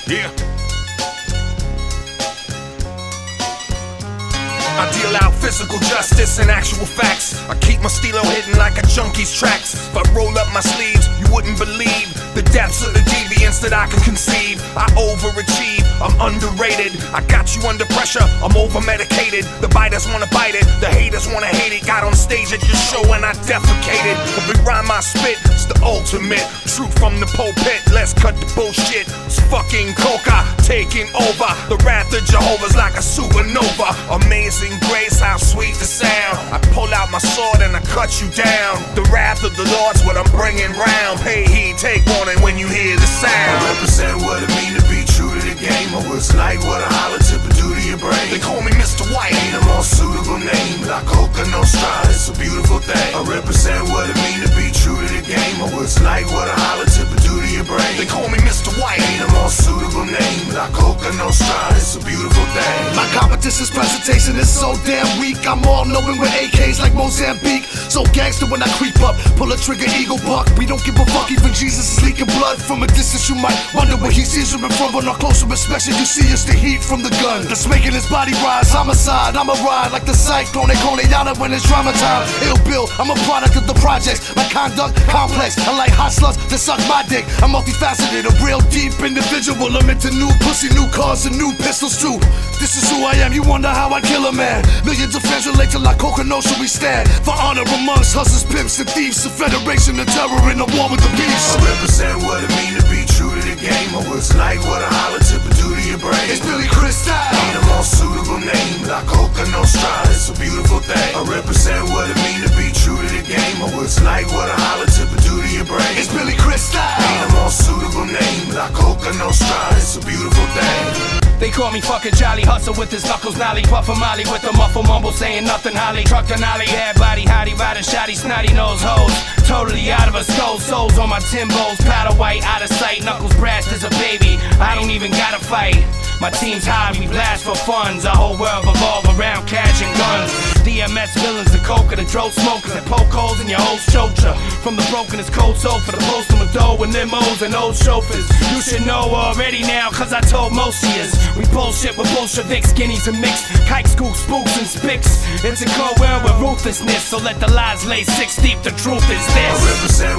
Yeah. I deal out physical justice and actual facts. I keep my stilo hidden like a junkie's tracks. If I roll up my sleeves, you wouldn't believe the depths of the deviance that I can conceive. I overachieve, I'm underrated. I got you under pressure, I'm over-medicated. The biters wanna bite it, the haters wanna hate it. Got on stage at your show and I defecated. Every rhyme I spit, it's the ultimate. Truth from the pulpit, let's cut the bullshit. It's fucking coca, taking over. The wrath of Jehovah's like a supernova. Amazing grace, how sweet the sound. I pull out my sword and I cut you down. The wrath of the Lord's what I'm bringing round. Pay heed, take warning when you hear the sound. I represent what it mean to be true to the game. Or what's like what a holler tip do to your brain. They call me Mr. White, ain't a more suitable name. La Coca Nostra, it's a beautiful thing. I represent what it mean to be true to the game. Or what's like what a holler tip do to your brain. They call me Mr. White, ain't a more suitable name. La Coca Nostra, it's a beautiful thing. My competition's presentation is so damn weak. I'm all knowing with AKs like Mozambique. So gangster when I creep up, pull a trigger, eagle buck. We don't give a fuck, even Jesus is leaking blood. From a distance you might wonder where he sees him from. But on closer inspection you see it's the heat from the gun that's making his body rise. Homicide, I'm a ride like the cyclone. They call it out when it's drama time. Ill Bill, I'm a product of the projects. My conduct complex, I like hot sluts that suck my dick. I'm multifaceted, a real deep individual. I'm into new pussy, new cars, and new pistols too. This is who I am, you wonder how I kill a man. Millions of fans relate to La Coca Nostra we stand. For honor amongst hustlers, pimps, and thieves. A federation of terror in a war with the beast. I represent what it mean to be true to the game. Or what's like what a holler tip do to your brain. It's Billy Crystal, ain't a more suitable name. La Coca Nostra, it's a beautiful thing. I represent what it mean to be true to the game. Or what's like what a holler tip do to your brain. It's Billy Crystal, ain't a more suitable name. La Coca Nostra, it's a beautiful thing. They call me fucking Jolly, hustle with his knuckles, nolly, puff a molly with a muffle mumble, saying nothing, holly, truck to nolly, head body, hottie, riding shoddy, snotty nose hoes, totally out of a skull, souls on my Timbos, powder white, out of sight, knuckles brass as a baby, I don't even gotta fight. My team's high, we blast for funds. Our whole world revolve around cash and guns. DMS villains, the coke and the dro smokers, and poke holes in your whole structure. From the brokenest cold soul for the postal with dough and limos and old chauffeurs. You should know already now, cause I told most of yous. We bullshit with Bolsheviks, skinnies and mixed kike scoops, spooks and spics. It's a cold world with ruthlessness, so let the lies lay 6 deep, the truth is this. I represent